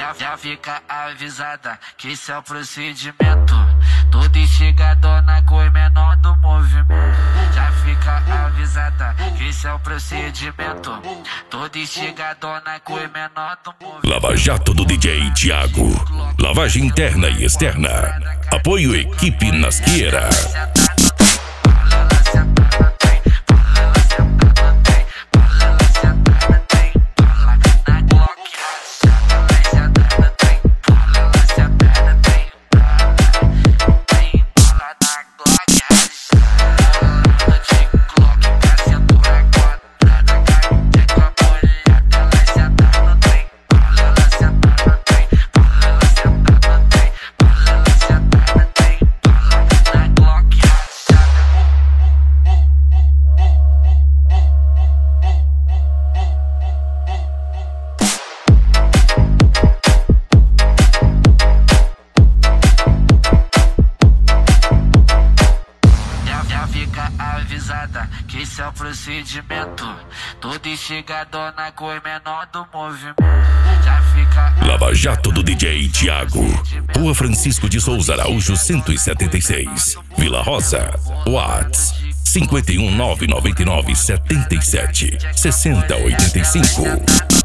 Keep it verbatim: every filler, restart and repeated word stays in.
Já, já fica avisada que esse é o procedimento. Toda instigadona com o menor do movimento. Já fica avisada que esse é o procedimento. Toda instigadona com o menor do movimento. Lava Jato do D J Thiago. Lavagem interna e externa. Apoio equipe Nasqueira. Avisada que esse é o procedimento. Toda instigadona com o menor do movimento. Já fica Lava Jato do D J Thiago. Rua Francisco de Souza Araújo cento e setenta e seis, Vila Rosa. Whats cinco um nove nove nove sete sete seis zero oito cinco.